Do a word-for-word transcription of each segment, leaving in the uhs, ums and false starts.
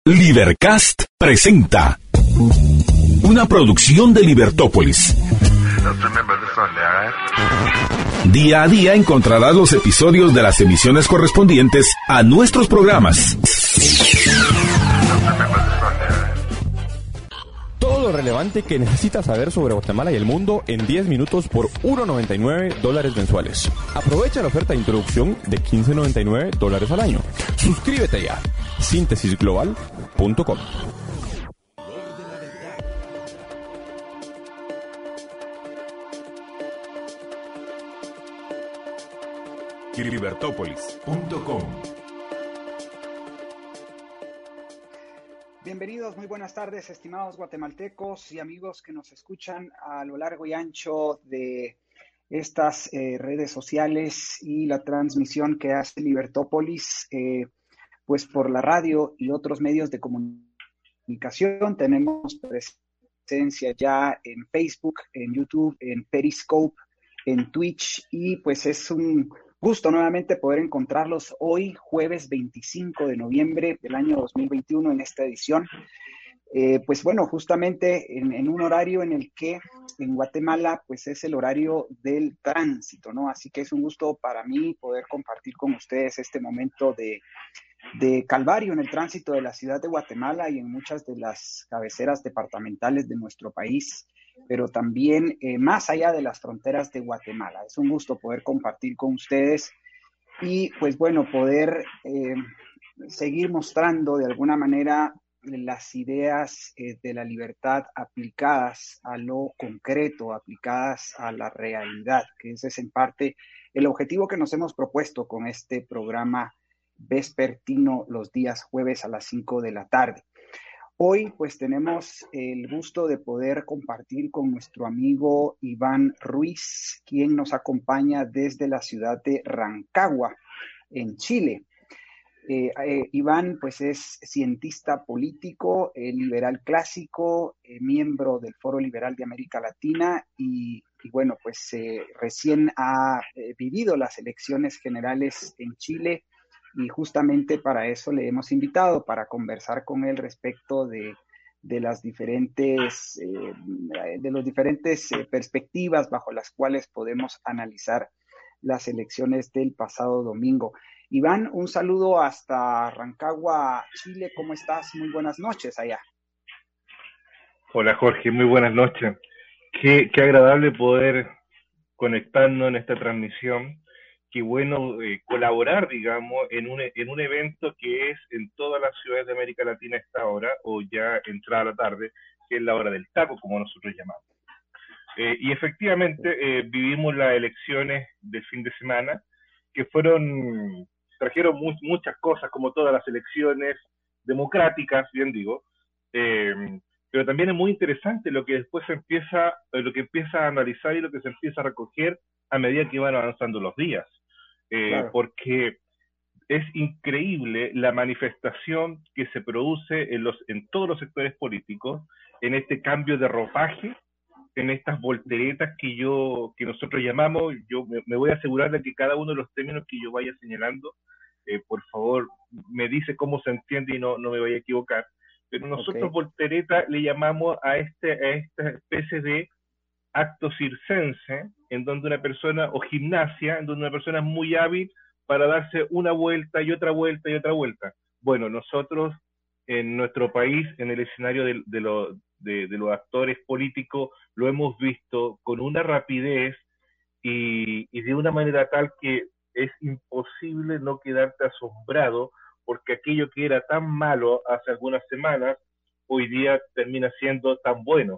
Libercast presenta una producción de Libertópolis. Día a día encontrarás los episodios de las emisiones correspondientes a nuestros programas. Todo lo relevante que necesitas saber sobre Guatemala y el mundo en diez minutos por uno noventa y nueve dólares mensuales. Aprovecha la oferta de introducción de quince noventa y nueve dólares al año. Suscríbete ya. síntesis global punto com. Libertópolis punto com. Bienvenidos, muy buenas tardes, estimados guatemaltecos y amigos que nos escuchan a lo largo y ancho de estas eh, redes sociales y la transmisión que hace Libertópolis, eh, pues por la radio y otros medios de comunicación. Tenemos presencia ya en Facebook, en YouTube, en Periscope, en Twitch, y pues es un gusto nuevamente poder encontrarlos hoy, jueves veinticinco de noviembre del año dos mil veintiuno, en esta edición. Eh, pues bueno, justamente en, en un horario en el que en Guatemala pues es el horario del tránsito, ¿no? Así que es un gusto para mí poder compartir con ustedes este momento de, de calvario en el tránsito de la ciudad de Guatemala y en muchas de las cabeceras departamentales de nuestro país, pero también eh, más allá de las fronteras de Guatemala. Es un gusto poder compartir con ustedes y pues bueno, poder eh, seguir mostrando de alguna manera las ideas eh, de la libertad aplicadas a lo concreto, aplicadas a la realidad, que ese es en parte el objetivo que nos hemos propuesto con este programa vespertino los días jueves a las cinco de la tarde. Hoy pues tenemos el gusto de poder compartir con nuestro amigo Iván Ruiz, quien nos acompaña desde la ciudad de Rancagua, en Chile. Eh, eh, Iván pues es cientista político, eh, liberal clásico, eh, miembro del Foro Liberal de América Latina y, y bueno pues eh, recién ha eh, vivido las elecciones generales en Chile. Y justamente para eso le hemos invitado, para conversar con él respecto de, de las diferentes, eh, de los diferentes eh, perspectivas bajo las cuales podemos analizar las elecciones del pasado domingo. Iván, un saludo hasta Rancagua, Chile. ¿Cómo estás? Muy buenas noches allá. Hola Jorge, muy buenas noches. Qué, qué agradable poder conectarnos en esta transmisión. Qué bueno eh, colaborar, digamos, en un, en un evento que es en todas las ciudades de América Latina a esta hora, o ya entrada la tarde, que es la hora del taco, como nosotros llamamos. Eh, y efectivamente eh, vivimos las elecciones del fin de semana, que fueron, trajeron mu muchas cosas, como todas las elecciones democráticas, bien digo, eh, pero también es muy interesante lo que después se empieza, eh, lo que empieza a analizar y lo que se empieza a recoger a medida que van avanzando los días. Eh, claro. Porque es increíble la manifestación que se produce en, los, en todos los sectores políticos, en este cambio de ropaje, en estas volteretas que yo, que nosotros llamamos. Yo me, me voy a asegurar de que cada uno de los términos que yo vaya señalando, eh, por favor, me dice cómo se entiende y no, no me vaya a equivocar. Pero nosotros okay. voltereta le llamamos a, este, a esta especie de acto circense, en donde una persona, o gimnasia, en donde una persona es muy hábil para darse una vuelta y otra vuelta y otra vuelta. Bueno, nosotros en nuestro país, en el escenario de, de, lo, de, de los actores políticos, lo hemos visto con una rapidez y, y de una manera tal que es imposible no quedarte asombrado, porque aquello que era tan malo hace algunas semanas, hoy día termina siendo tan bueno.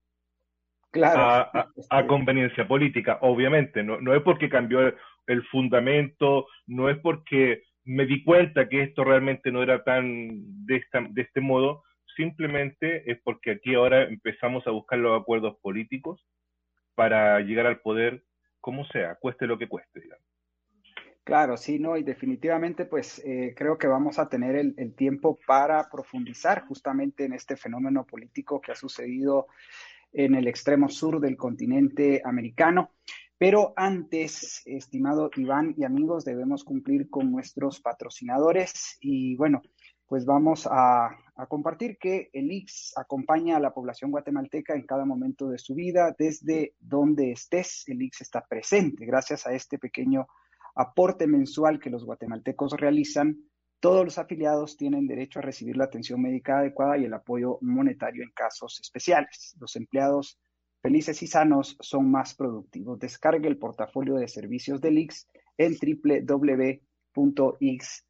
Claro. A, a, a conveniencia política, obviamente. No, no es porque cambió el, el fundamento, no es porque me di cuenta que esto realmente no era tan de, esta, de este modo, simplemente es porque aquí ahora empezamos a buscar los acuerdos políticos para llegar al poder, como sea, cueste lo que cueste, digamos. Claro, sí, no, y definitivamente pues eh, creo que vamos a tener el, el tiempo para profundizar justamente en este fenómeno político que ha sucedido en el extremo sur del continente americano. Pero antes, estimado Iván y amigos, debemos cumplir con nuestros patrocinadores y bueno, pues vamos a, a compartir que el I X S acompaña a la población guatemalteca en cada momento de su vida, desde donde estés, el I X S está presente. Gracias a este pequeño aporte mensual que los guatemaltecos realizan, todos los afiliados tienen derecho a recibir la atención médica adecuada y el apoyo monetario en casos especiales. Los empleados felices y sanos son más productivos. Descargue el portafolio de servicios del I X S en doble u doble u doble u punto i x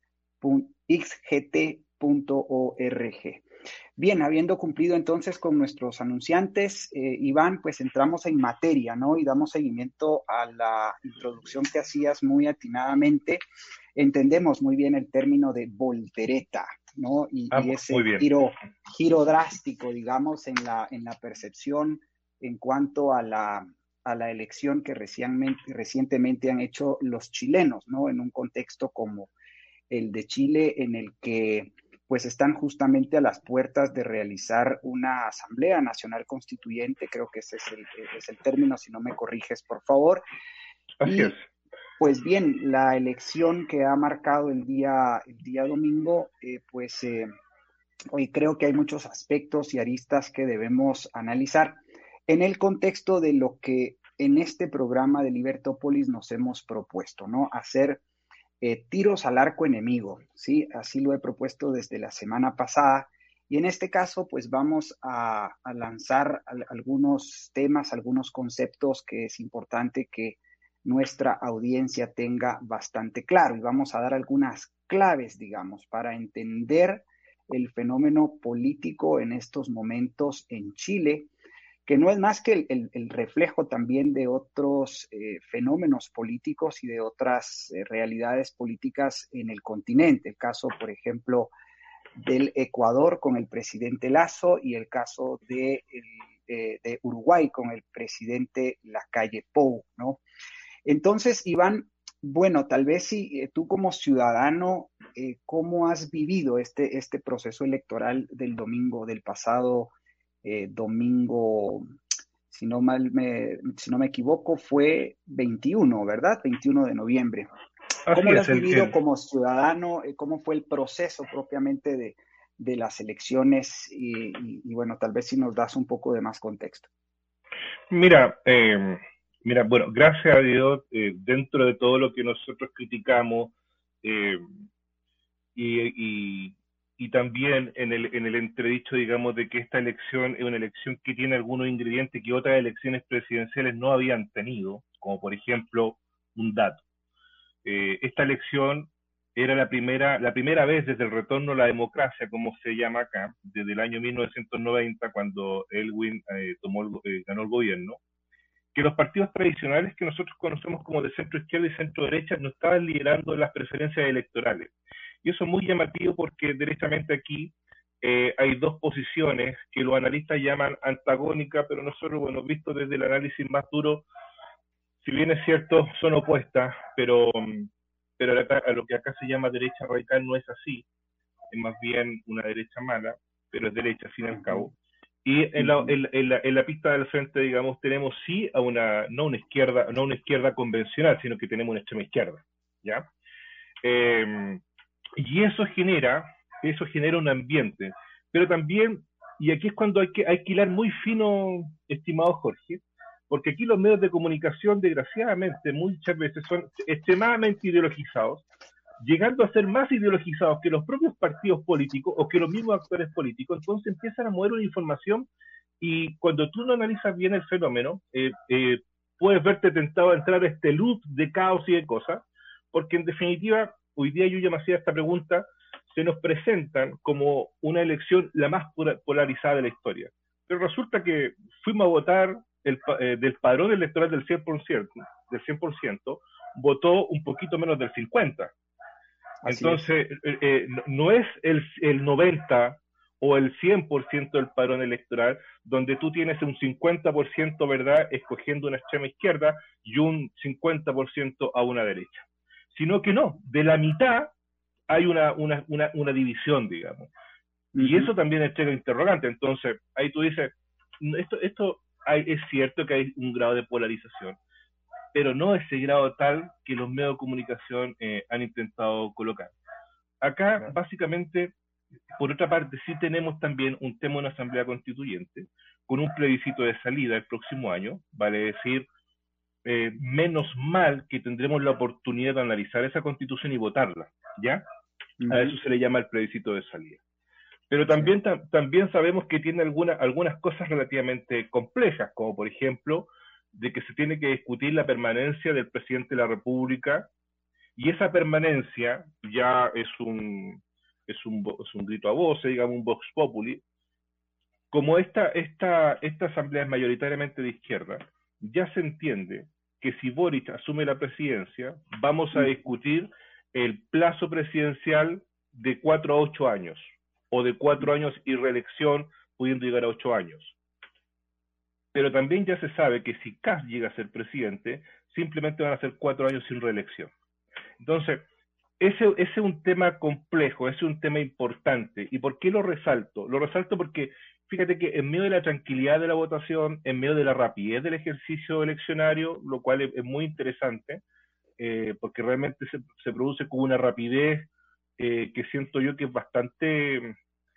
g t punto org. Bien, habiendo cumplido entonces con nuestros anunciantes, eh, Iván, pues entramos en materia, ¿no? Y damos seguimiento a la introducción que hacías muy atinadamente. Entendemos muy bien el término de voltereta, ¿no? Y, ah, y ese giro, giro drástico, digamos, en la, en la percepción en cuanto a la, a la elección que recientemente, recientemente han hecho los chilenos, ¿no? En un contexto como el de Chile, en el que pues están justamente a las puertas de realizar una Asamblea Nacional Constituyente, creo que ese es el, es el término, si no me corriges, por favor. Así y, es. Pues bien, la elección que ha marcado el día, el día domingo, eh, pues eh, hoy creo que hay muchos aspectos y aristas que debemos analizar en el contexto de lo que en este programa de Libertópolis nos hemos propuesto, ¿no? Hacer Eh, tiros al arco enemigo, ¿sí? Así lo he propuesto desde la semana pasada. Y en este caso, pues vamos a, a lanzar al, algunos temas, algunos conceptos que es importante que nuestra audiencia tenga bastante claro. Y vamos a dar algunas claves, digamos, para entender el fenómeno político en estos momentos en Chile, que no es más que el, el, el reflejo también de otros eh, fenómenos políticos y de otras eh, realidades políticas en el continente. El caso, por ejemplo, del Ecuador con el presidente Lasso y el caso de, el, eh, de Uruguay con el presidente Lacalle Pou, ¿no? Entonces, Iván, bueno, tal vez si eh, tú como ciudadano, eh, ¿cómo has vivido este, este proceso electoral del domingo, del pasado Eh, domingo, si no mal me, si no me equivoco, fue veintiuno, ¿verdad? veintiuno de noviembre. Así ¿Cómo lo es, has el, vivido el, como ciudadano? ¿Cómo fue el proceso propiamente de, de las elecciones? Y, y, y bueno, tal vez si nos das un poco de más contexto. Mira, eh, mira, bueno, gracias a Dios, eh, dentro de todo lo que nosotros criticamos, eh, y, y, y también en el, en el entredicho, digamos, de que esta elección es una elección que tiene algunos ingredientes que otras elecciones presidenciales no habían tenido, como por ejemplo un dato. Eh, esta elección era la primera, la primera vez desde el retorno a la democracia, como se llama acá, desde el año mil novecientos noventa, cuando Elwin eh, tomó el, eh, ganó el gobierno, que los partidos tradicionales que nosotros conocemos como de centro izquierda y centro derecha no estaban liderando las preferencias electorales. Y eso es muy llamativo porque derechamente aquí eh, hay dos posiciones que los analistas llaman antagónicas, pero nosotros, bueno, visto desde el análisis más duro, si bien es cierto, son opuestas, pero, pero a lo que acá se llama derecha radical no es así, es más bien una derecha mala, pero es derecha al fin y al cabo. Y en la, en, en, la, en la pista del frente, digamos, tenemos sí a una, no una izquierda, no una izquierda convencional, sino que tenemos una extrema izquierda, ¿ya? Eh, y eso genera, eso genera un ambiente, pero también, y aquí es cuando hay que, hay que hilar muy fino, estimado Jorge, porque aquí los medios de comunicación, desgraciadamente, muchas veces son extremadamente ideologizados, llegando a ser más ideologizados que los propios partidos políticos o que los mismos actores políticos. Entonces empiezan a mover una información y cuando tú no analizas bien el fenómeno, eh, eh, puedes verte tentado a entrar a este loop de caos y de cosas, porque en definitiva, hoy día yo ya me hacía esta pregunta, se nos presentan como una elección la más polarizada de la historia. Pero resulta que fuimos a votar el, eh, del padrón electoral del cien por ciento, del cien por ciento, votó un poquito menos del cincuenta por ciento. Así Entonces, es. eh, eh, no es el, el noventa o el cien por ciento del padrón electoral, donde tú tienes un cincuenta por ciento, ¿verdad?, escogiendo una extrema izquierda y un cincuenta por ciento a una derecha. Sino que no, de la mitad hay una, una, una, una división, digamos. Uh-huh. Y eso también es el interrogante. Entonces, ahí tú dices, esto, esto hay, es cierto que hay un grado de polarización, pero no ese grado tal que los medios de comunicación eh, han intentado colocar. Acá, claro, básicamente, por otra parte, sí tenemos también un tema de una asamblea constituyente con un plebiscito de salida el próximo año, vale decir, eh, menos mal que tendremos la oportunidad de analizar esa constitución y votarla, ¿ya? Uh-huh. A eso se le llama el plebiscito de salida. Pero también, sí. ta también sabemos que tiene alguna, algunas cosas relativamente complejas, como por ejemplo, de que se tiene que discutir la permanencia del presidente de la República, y esa permanencia ya es un, es un, es un grito a voces, digamos, un vox populi. Como esta, esta, esta asamblea es mayoritariamente de izquierda, ya se entiende que si Boric asume la presidencia, vamos a discutir el plazo presidencial de cuatro a ocho años, o de cuatro años y reelección, pudiendo llegar a ocho años. Pero también ya se sabe que si Kast llega a ser presidente, simplemente van a ser cuatro años sin reelección. Entonces, ese, ese es un tema complejo, ese es un tema importante. ¿Y por qué lo resalto? Lo resalto porque, fíjate que en medio de la tranquilidad de la votación, en medio de la rapidez del ejercicio eleccionario, lo cual es, es muy interesante, eh, porque realmente se, se produce con una rapidez eh, que siento yo que es bastante,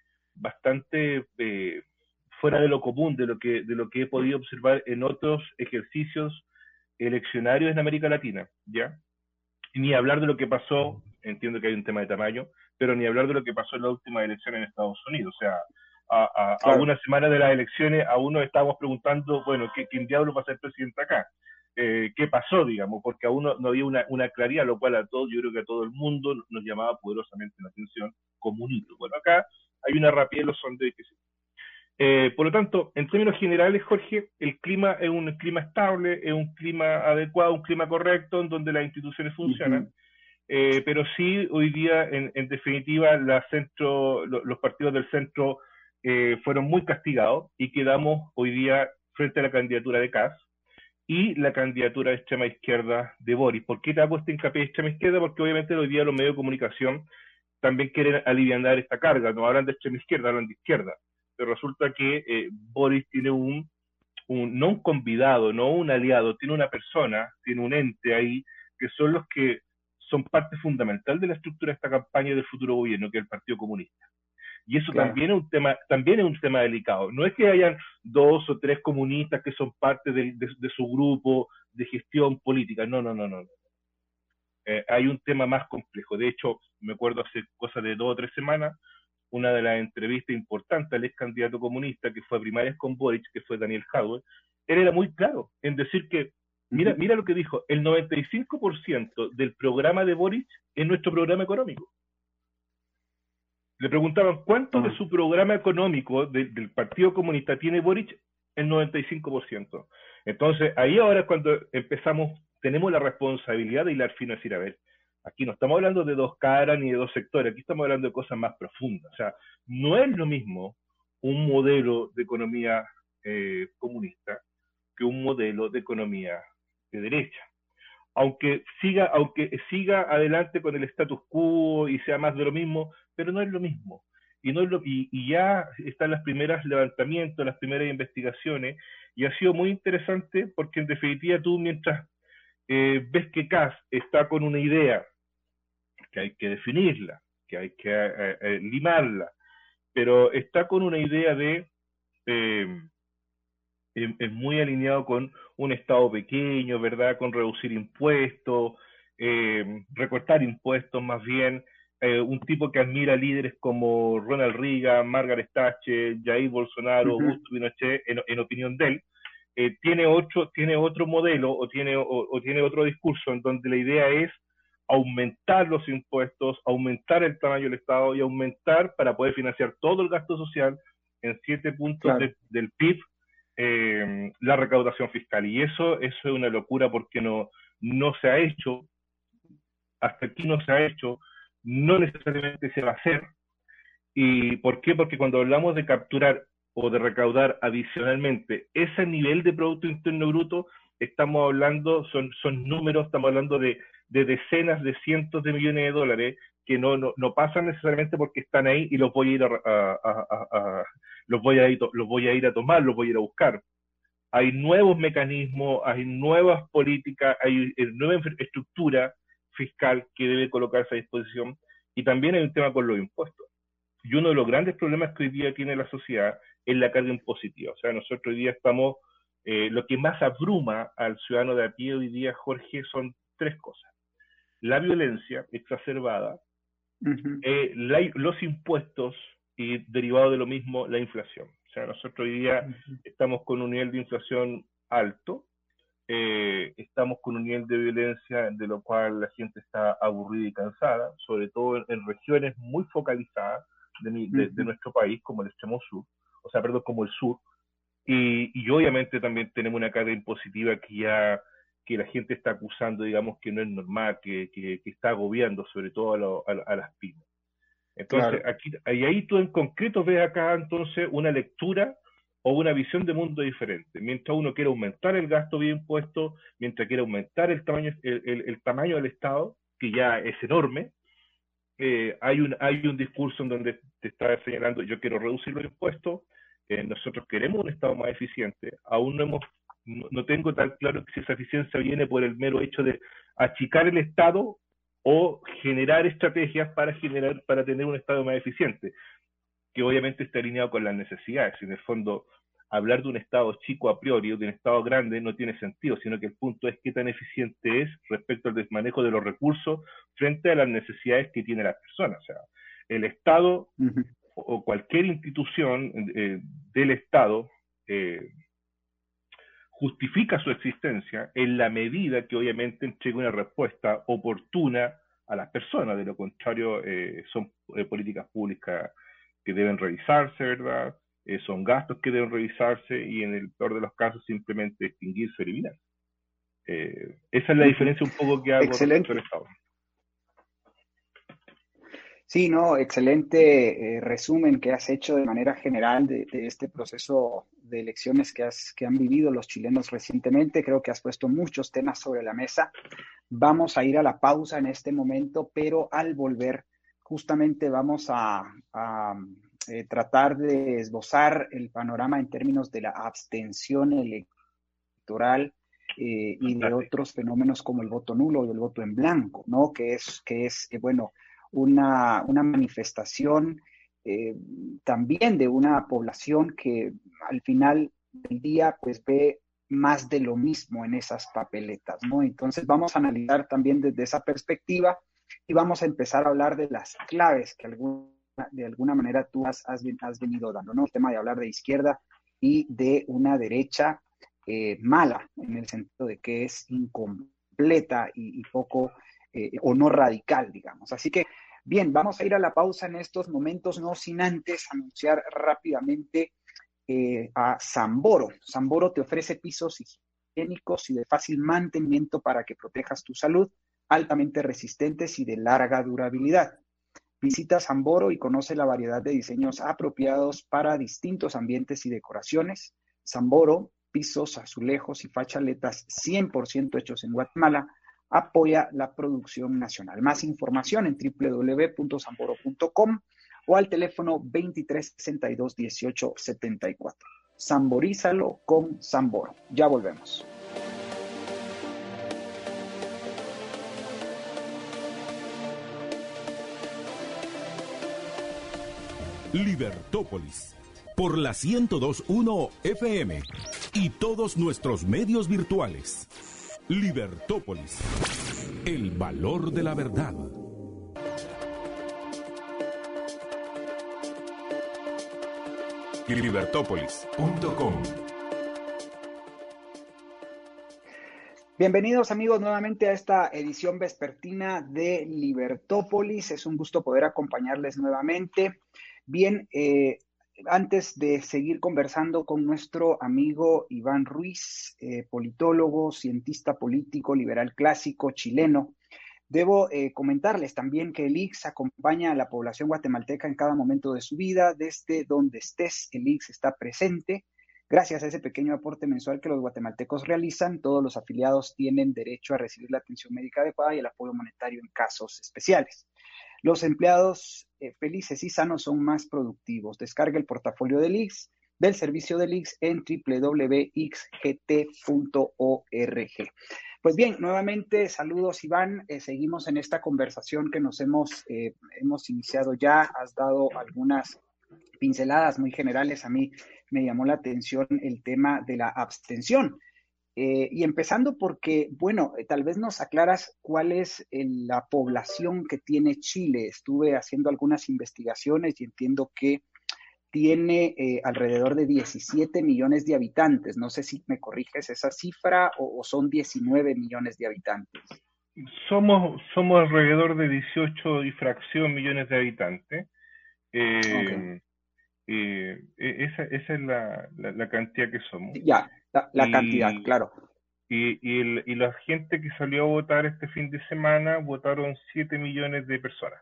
bastante eh, fuera de lo común, de lo, que, de lo que he podido observar en otros ejercicios eleccionarios en América Latina, ¿ya? Ni hablar de lo que pasó, entiendo que hay un tema de tamaño, pero ni hablar de lo que pasó en la última elección en Estados Unidos. O sea, a, a, claro. a una semana de las elecciones, aún nos estábamos preguntando, bueno, ¿qué, ¿quién diablo va a ser presidente acá? Eh, ¿Qué pasó, digamos? Porque aún no, no había una, una claridad, lo cual a todos, yo creo que a todo el mundo nos llamaba poderosamente la atención como un hito. Bueno, acá hay una rapidez en los sondeos que sí. Eh, por lo tanto, en términos generales, Jorge, el clima es un clima estable, es un clima adecuado, un clima correcto, en donde las instituciones funcionan. Uh-huh. eh, pero sí, hoy día, en, en definitiva, la centro, lo, los partidos del centro eh, fueron muy castigados y quedamos hoy día frente a la candidatura de Kast y la candidatura de extrema izquierda de Boric. ¿Por qué te hago este hincapié de extrema izquierda? Porque obviamente hoy día los medios de comunicación también quieren aliviar esta carga, no hablan de extrema izquierda, hablan de izquierda. Pero resulta que eh, Boric tiene un, un, no un convidado, no un aliado, tiene una persona, tiene un ente ahí, que son los que son parte fundamental de la estructura de esta campaña y del futuro gobierno, que es el Partido Comunista. Y eso claro. también es un tema, también es un tema delicado. No es que hayan dos o tres comunistas que son parte de, de, de su grupo de gestión política, no, no, no, no. Eh, hay un tema más complejo. De hecho, me acuerdo hace cosa de dos o tres semanas, una de las entrevistas importantes al ex candidato comunista que fue a primarias con Boric, que fue Daniel Jadwe, él era muy claro en decir que, mira, mira lo que dijo, el noventa y cinco por ciento del programa de Boric es nuestro programa económico. Le preguntaban, ¿cuánto de su programa económico de, del Partido Comunista tiene Boric? El noventa y cinco por ciento. Entonces, ahí ahora cuando empezamos, tenemos la responsabilidad de hilar fino y decir, a ver, aquí no estamos hablando de dos caras ni de dos sectores, aquí estamos hablando de cosas más profundas. O sea, no es lo mismo un modelo de economía eh, comunista que un modelo de economía de derecha. Aunque siga, aunque siga adelante con el status quo y sea más de lo mismo, pero no es lo mismo. Y, no es lo, y, y ya están las primeras levantamientos, las primeras investigaciones, y ha sido muy interesante porque en definitiva tú mientras eh, ves que Kast está con una idea, que hay que definirla, que hay que eh, eh, limarla, pero está con una idea de, eh, es, es muy alineado con un Estado pequeño, ¿verdad? Con reducir impuestos, eh, recortar impuestos más bien, eh, un tipo que admira líderes como Ronald Reagan, Margaret Thatcher, Jair Bolsonaro, uh-huh. Augusto Pinochet, en, en opinión de él, eh, tiene, otro, tiene otro modelo o tiene, o, o tiene otro discurso en donde la idea es aumentar los impuestos, aumentar el tamaño del Estado y aumentar para poder financiar todo el gasto social en siete puntos claro. de, del P I B eh, la recaudación fiscal. Y eso, eso es una locura porque no, no se ha hecho, hasta aquí no se ha hecho, no necesariamente se va a hacer. ¿Y por qué? Porque cuando hablamos de capturar o de recaudar adicionalmente ese nivel de Producto Interno Bruto, estamos hablando, son, son números, estamos hablando de, de decenas de cientos de millones de dólares que no, no, no pasan necesariamente porque están ahí y los voy a ir a, a, a, a, a los voy a ir, los voy a ir a tomar, los voy a ir a buscar. Hay nuevos mecanismos, hay nuevas políticas, hay nueva estructura fiscal que debe colocarse a disposición y también hay un tema con los impuestos. y uno de los grandes problemas que hoy día tiene la sociedad es la carga impositiva. O sea, nosotros hoy día estamos, eh, lo que más abruma al ciudadano de a pie hoy día, Jorge, son tres cosas. La violencia exacerbada, uh-huh. eh, la, los impuestos y derivado de lo mismo, la inflación. O sea, nosotros hoy día uh-huh. estamos con un nivel de inflación alto, eh, estamos con un nivel de violencia de lo cual la gente está aburrida y cansada, sobre todo en, en regiones muy focalizadas de, mi, de, de nuestro país, como el extremo sur, o sea, perdón, como el sur, y, y obviamente también tenemos una carga impositiva que ya que la gente está acusando, digamos, que no es normal, que, que, que está agobiando sobre todo a, lo, a, a las pymes. Entonces, claro. aquí, y ahí tú en concreto ves acá entonces una lectura o una visión de mundo diferente. Mientras uno quiere aumentar el gasto de impuestos, mientras quiere aumentar el tamaño, el, el, el tamaño del Estado, que ya es enorme, eh, hay, un, hay un discurso en donde te está señalando, yo quiero reducir los impuestos, eh, nosotros queremos un Estado más eficiente, aún no hemos, no, no tengo tan claro si esa eficiencia viene por el mero hecho de achicar el Estado o generar estrategias para generar, para tener un Estado más eficiente, que obviamente está alineado con las necesidades. En el fondo, hablar de un Estado chico a priori o de un Estado grande no tiene sentido, sino que el punto es qué tan eficiente es respecto al desmanejo de los recursos frente a las necesidades que tienen las personas. O sea, el Estado uh-huh. o cualquier institución eh, del Estado eh, justifica su existencia en la medida que obviamente entregue una respuesta oportuna a las personas. De lo contrario, eh, son eh, políticas públicas que deben revisarse, ¿verdad? Eh, son gastos que deben revisarse y en el peor de los casos simplemente extinguirse o eliminar. Eh, esa es la diferencia un poco que hago respecto al Estado. Sí, no, excelente eh, resumen que has hecho de manera general de, de este proceso de elecciones que, has, que han vivido los chilenos recientemente. Creo que has puesto muchos temas sobre la mesa. Vamos a ir a la pausa en este momento, pero al volver justamente vamos a, a eh, tratar de esbozar el panorama en términos de la abstención electoral eh, y de otros fenómenos como el voto nulo y el voto en blanco, ¿no? Que es, que es eh, bueno, una, una manifestación eh, también de una población que al final del día pues ve más de lo mismo en esas papeletas, ¿no? Entonces vamos a analizar también desde esa perspectiva y vamos a empezar a hablar de las claves que alguna, de alguna manera tú has, has, has venido dando, ¿no? El tema de hablar de izquierda y de una derecha eh, mala, en el sentido de que es incompleta y, y poco eh, o no radical, digamos. Así que, bien, vamos a ir a la pausa en estos momentos, no sin antes anunciar rápidamente eh, a Samboro. Samboro te ofrece pisos higiénicos y de fácil mantenimiento para que protejas tu salud, altamente resistentes y de larga durabilidad. Visita Samboro y conoce la variedad de diseños apropiados para distintos ambientes y decoraciones. Samboro, pisos, azulejos y fachaletas cien por ciento hechos en Guatemala, apoya la producción nacional. Más información en doble u doble u doble u punto samboro punto com o al teléfono veintitrés sesenta y dos dieciocho setenta y cuatro. Samborízalo con Samboro. Ya volvemos. Libertópolis, por la ciento dos punto uno F M y todos nuestros medios virtuales. Libertópolis, el valor de la verdad. libertópolis punto com. Bienvenidos amigos nuevamente a esta edición vespertina de Libertópolis. Es un gusto poder acompañarles nuevamente. Bien, eh, antes de seguir conversando con nuestro amigo Iván Ruiz, eh, politólogo, cientista político, liberal clásico, chileno, debo eh, comentarles también que el I X acompaña a la población guatemalteca en cada momento de su vida. Desde donde estés, el I X está presente. Gracias a ese pequeño aporte mensual que los guatemaltecos realizan, todos los afiliados tienen derecho a recibir la atención médica adecuada y el apoyo monetario en casos especiales. Los empleados eh, felices y sanos son más productivos. Descarga el portafolio del I X, del servicio del I X en doble u doble u doble u punto i x g t punto org. Pues bien, nuevamente saludos Iván, eh, seguimos en esta conversación que nos hemos, eh, hemos iniciado ya, has dado algunas pinceladas muy generales, a mí me llamó la atención el tema de la abstención. Eh, y empezando porque, bueno, eh, tal vez nos aclaras cuál es el, la población que tiene Chile. Estuve haciendo algunas investigaciones y entiendo que tiene eh, alrededor de diecisiete millones de habitantes. No sé si me corriges esa cifra o, o son diecinueve millones de habitantes. Somos, somos alrededor de dieciocho y fracción millones de habitantes. Eh, Okay. eh, esa, esa es la, la, la cantidad que somos. Ya, la, la cantidad, Y, claro. y, y, el, y la gente que salió a votar este fin de semana votaron siete millones de personas.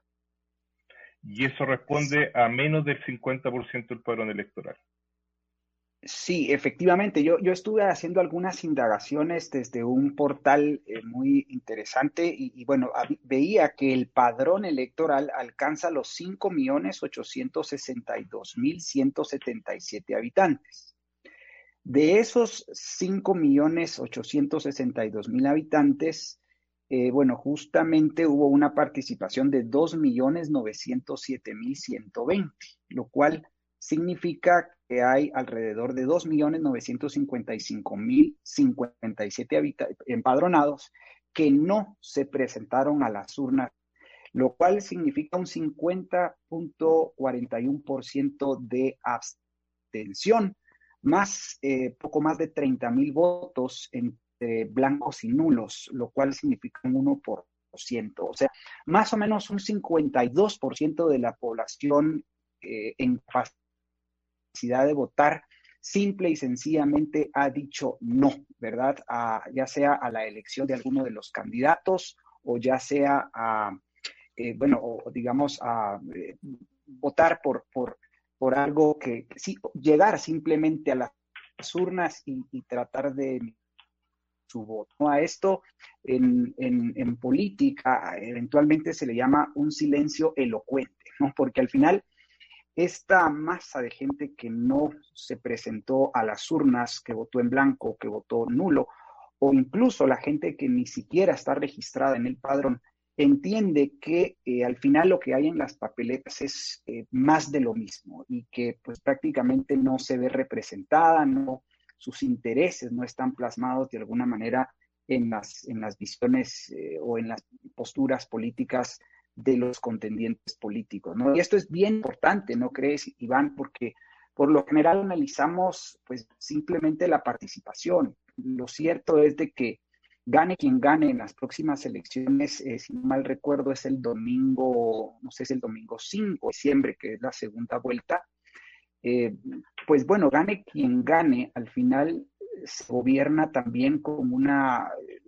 Y eso responde a menos del cincuenta por ciento del padrón electoral. Sí, efectivamente. Yo, yo estuve haciendo algunas indagaciones desde un portal eh, muy interesante y, y bueno, hab- veía que el padrón electoral alcanza los cinco millones ochocientos sesenta y dos mil ciento setenta y siete habitantes. De esos cinco millones ochocientos sesenta y dos mil habitantes, eh, bueno, justamente hubo una participación de dos millones novecientos siete mil ciento veinte, lo cual significa que hay alrededor de dos millones novecientos cincuenta y cinco mil cincuenta y siete empadronados que no se presentaron a las urnas, lo cual significa un cincuenta punto cuarenta y uno por ciento de abstención, más eh, poco más de treinta mil votos entre blancos y nulos, lo cual significa un uno por ciento. O sea, más o menos un cincuenta y dos por ciento de la población eh, en capacidad de votar simple y sencillamente ha dicho no, ¿verdad? A, ya sea a la elección de alguno de los candidatos o ya sea a, eh, bueno, o digamos a eh, votar por, por, por algo que, sí, llegar simplemente a las urnas y, y tratar de su voto. ¿No? A esto en, en, en política eventualmente se le llama un silencio elocuente, ¿no? Porque al final esta masa de gente que no se presentó a las urnas, que votó en blanco, que votó nulo, o incluso la gente que ni siquiera está registrada en el padrón, entiende que eh, al final lo que hay en las papeletas es eh, más de lo mismo y que pues prácticamente no se ve representada, no, sus intereses no están plasmados de alguna manera en las, en las visiones eh, o en las posturas políticas de los contendientes políticos, ¿no? Y esto es bien importante, ¿no crees, Iván? Porque por lo general analizamos pues simplemente la participación. Lo cierto es de que gane quien gane en las próximas elecciones, eh, si no mal recuerdo es el domingo, no sé, es el domingo cinco de diciembre, que es la segunda vuelta, eh, pues bueno, gane quien gane, al final se gobierna también con una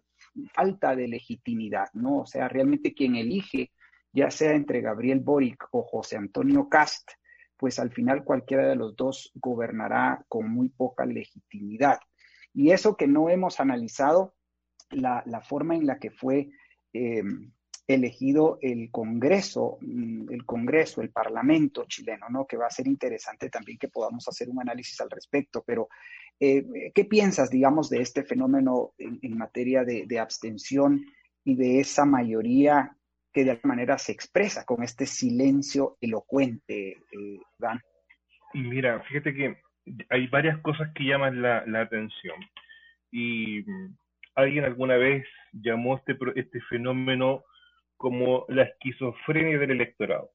falta de legitimidad, ¿no? O sea, realmente quien elige, ya sea entre Gabriel Boric o José Antonio Cast, pues al final cualquiera de los dos gobernará con muy poca legitimidad. Y eso que no hemos analizado, la, la forma en la que fue eh, elegido el Congreso, el Congreso, el Parlamento chileno, ¿no? Que va a ser interesante también que podamos hacer un análisis al respecto, pero eh, ¿qué piensas, digamos, de este fenómeno en, en materia de, de abstención y de esa mayoría que de alguna manera se expresa con este silencio elocuente, eh, Iván? Y mira, fíjate que hay varias cosas que llaman la, la atención. Y mm, alguien alguna vez llamó este, pro- este fenómeno como la esquizofrenia del electorado.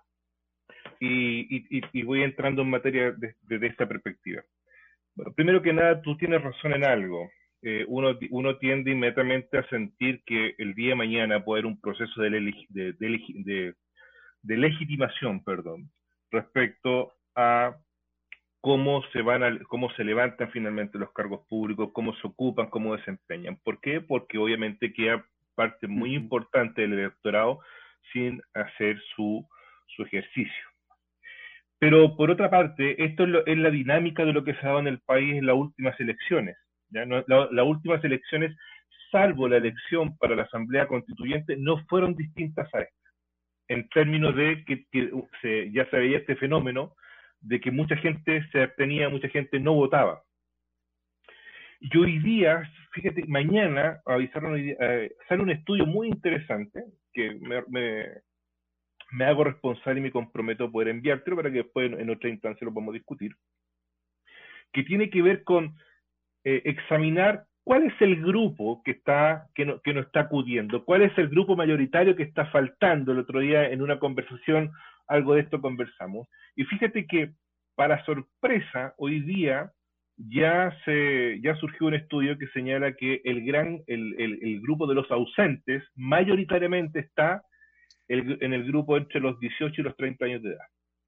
Y, y- y- y voy entrando en materia de- desde esta perspectiva. Bueno, primero que nada, tú tienes razón en algo. Eh, uno, uno tiende inmediatamente a sentir que el día de mañana puede haber un proceso de, legi- de, de legi- de- de legitimación, perdón, respecto a cómo se van a, cómo se levantan finalmente los cargos públicos, cómo se ocupan, cómo desempeñan. ¿Por qué? Porque obviamente queda parte Uh muy -huh. importante del electorado sin hacer su, su ejercicio. Pero por otra parte, esto es, lo, es la dinámica de lo que se ha dado en el país en las últimas elecciones. ¿ya? No, la, las últimas elecciones, salvo la elección para la Asamblea Constituyente, no fueron distintas a esta. En términos de que, que se, ya se veía este fenómeno de que mucha gente se abstenía, mucha gente no votaba. y hoy día, fíjate, mañana avisaron, hoy día, eh, sale un estudio muy interesante que me, me, me hago responsable y me comprometo a poder enviártelo para que después en, en otra instancia lo podamos discutir, que tiene que ver con eh, examinar cuál es el grupo que está que no, que no está acudiendo, cuál es el grupo mayoritario que está faltando. El otro día en una conversación algo de esto conversamos. Y fíjate que, para sorpresa, hoy día ya se ya surgió un estudio que señala que el gran el, el, el grupo de los ausentes mayoritariamente está el, en el grupo entre los dieciocho y los treinta años de edad.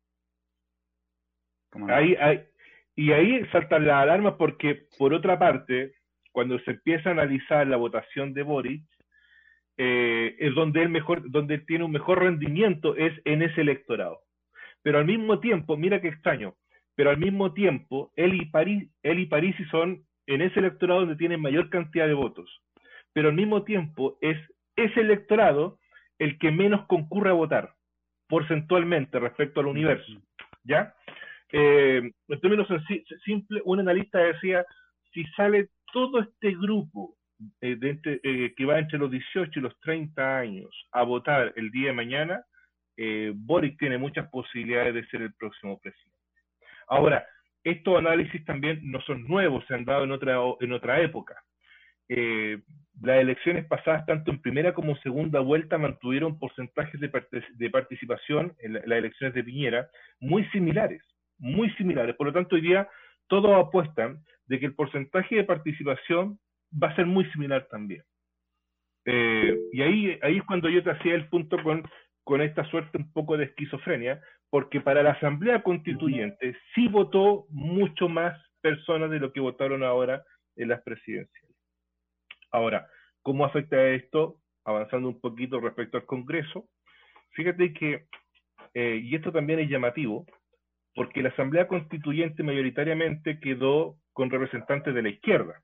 ¿Cómo no? Ahí, ahí, y ahí saltan las alarmas porque, por otra parte, cuando se empieza a analizar la votación de Boric, eh, es donde él mejor, donde tiene un mejor rendimiento es en ese electorado. Pero al mismo tiempo, mira qué extraño, pero al mismo tiempo, él y París, él y Parisi son en ese electorado donde tienen mayor cantidad de votos. Pero al mismo tiempo es ese electorado el que menos concurre a votar, porcentualmente respecto al universo, ¿ya? Eh, en términos simples, un analista decía, si sale todo este grupo eh, de entre, eh, que va entre los dieciocho y los treinta años a votar el día de mañana, eh, Boric tiene muchas posibilidades de ser el próximo presidente. Ahora, estos análisis también no son nuevos, se han dado en otra, en otra época. Eh, las elecciones pasadas, tanto en primera como en segunda vuelta, mantuvieron porcentajes de, part de participación en la, las elecciones de Piñera muy similares, muy similares. Por lo tanto, hoy día todos apuestan de que el porcentaje de participación va a ser muy similar también. Eh, y ahí, ahí es cuando yo te hacía el punto con, con esta suerte un poco de esquizofrenia, porque para la Asamblea Constituyente sí votó mucho más personas de lo que votaron ahora en las presidenciales. Ahora, ¿cómo afecta esto? Avanzando un poquito respecto al Congreso, fíjate que, eh, y esto también es llamativo, porque la Asamblea Constituyente mayoritariamente quedó con representantes de la izquierda.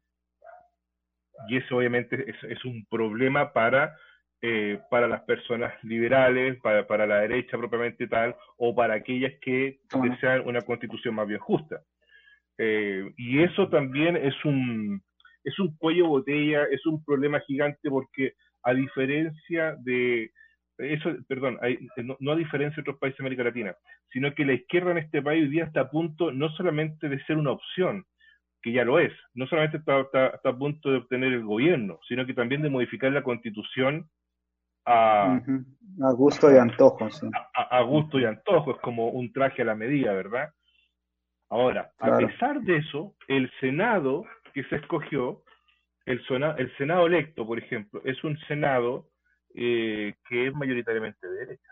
Y eso obviamente es, es un problema para, eh, para las personas liberales, para, para la derecha propiamente tal, o para aquellas que Bueno. desean una constitución más bien justa. Eh, y eso también es un, es un cuello botella, es un problema gigante, porque a diferencia de... Eso, perdón, hay, no, no a diferencia de otros países de América Latina, sino que la izquierda en este país hoy día está a punto no solamente de ser una opción, que ya lo es, no solamente está, está, está a punto de obtener el gobierno, sino que también de modificar la constitución a, uh-huh. a gusto y antojo, sí. a, a gusto y antojo, es como un traje a la medida, ¿verdad? Ahora, claro. A pesar de eso, el Senado que se escogió, el, el Senado electo, por ejemplo, es un Senado eh, que es mayoritariamente de derecha.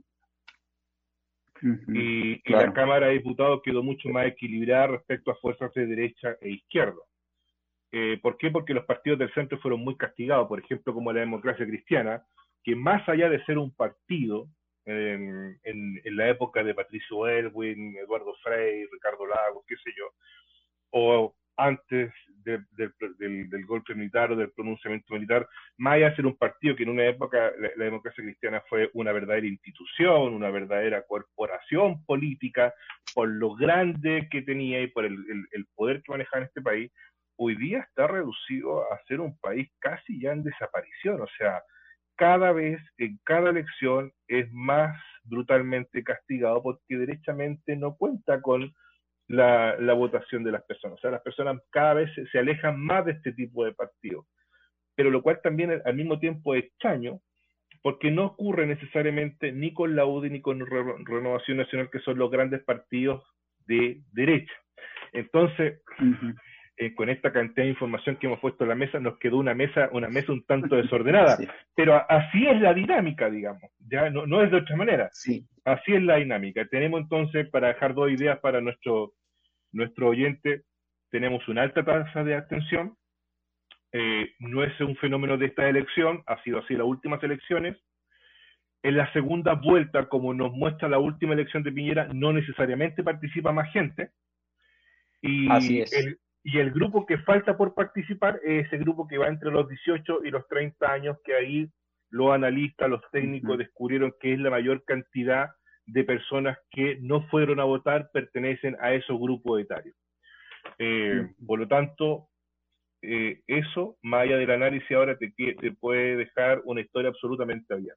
Uh-huh. Y, claro. y la Cámara de Diputados quedó mucho más equilibrada respecto a fuerzas de derecha e izquierda. Eh, ¿Por qué? Porque los partidos del centro fueron muy castigados, por ejemplo, como la Democracia Cristiana, que más allá de ser un partido, en, en, en la época de Patricio Elwin, Eduardo Frei, Ricardo Lagos, qué sé yo, o antes de, de, del, del golpe militar o del pronunciamiento militar, más allá de ser un partido que en una época la, la Democracia Cristiana fue una verdadera institución, una verdadera corporación política, por lo grande que tenía y por el, el, el poder que manejaba en este país, hoy día está reducido a ser un país casi ya en desaparición. O sea, cada vez, en cada elección, es más brutalmente castigado porque derechamente no cuenta con La, la votación de las personas. O sea, las personas cada vez se, se alejan más de este tipo de partidos. Pero lo cual también al mismo tiempo es extraño, porque no ocurre necesariamente ni con la U D I ni con Re Renovación Nacional, que son los grandes partidos de derecha. Entonces, uh-huh. eh, con esta cantidad de información que hemos puesto en la mesa, nos quedó una mesa, una mesa un tanto desordenada. Sí. Pero así es la dinámica, digamos. Ya no, no es de otra manera. Sí. Así es la dinámica. Tenemos entonces, para dejar dos ideas para nuestro, nuestro oyente, tenemos una alta tasa de abstención. Eh, no es un fenómeno de esta elección, ha sido así las últimas elecciones. En la segunda vuelta, como nos muestra la última elección de Piñera, no necesariamente participa más gente. Y así es. El, y el grupo que falta por participar es ese grupo que va entre los dieciocho y los treinta años, que ahí los analistas, los técnicos uh-huh. descubrieron que es la mayor cantidad de personas que no fueron a votar, pertenecen a esos grupos etarios. Eh, uh-huh. Por lo tanto, eh, eso, más allá del análisis ahora, te, te puede dejar una historia absolutamente abierta.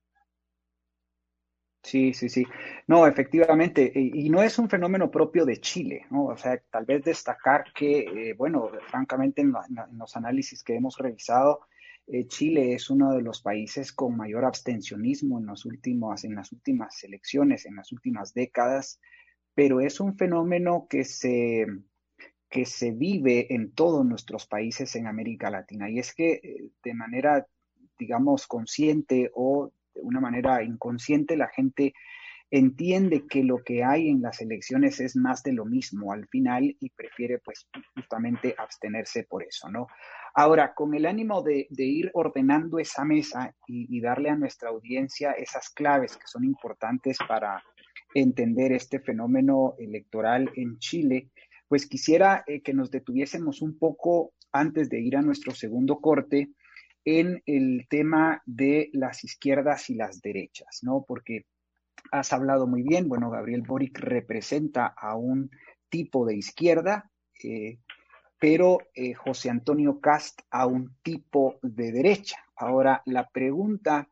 Sí, sí, sí. No, efectivamente, y, y no es un fenómeno propio de Chile, ¿no? O sea, tal vez destacar que, eh, bueno, francamente en, la, en los análisis que hemos revisado, eh, Chile es uno de los países con mayor abstencionismo en los últimos, en las últimas elecciones, en las últimas décadas, pero es un fenómeno que se, que se vive en todos nuestros países en América Latina. Y es que eh, de manera, digamos, consciente o de una manera inconsciente, la gente entiende que lo que hay en las elecciones es más de lo mismo al final y prefiere pues justamente abstenerse por eso, ¿no? Ahora, con el ánimo de, de ir ordenando esa mesa y, y darle a nuestra audiencia esas claves que son importantes para entender este fenómeno electoral en Chile, pues quisiera eh, que nos detuviésemos un poco antes de ir a nuestro segundo corte en el tema de las izquierdas y las derechas, ¿no? Porque has hablado muy bien, bueno, Gabriel Boric representa a un tipo de izquierda, eh, pero eh, José Antonio Kast a un tipo de derecha. Ahora, la pregunta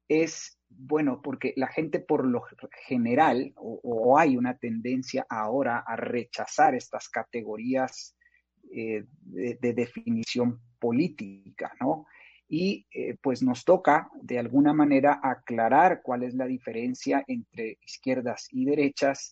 es, bueno, porque la gente por lo general, o, o hay una tendencia ahora a rechazar estas categorías eh, de, de definición política, ¿no? Y eh, pues nos toca de alguna manera aclarar cuál es la diferencia entre izquierdas y derechas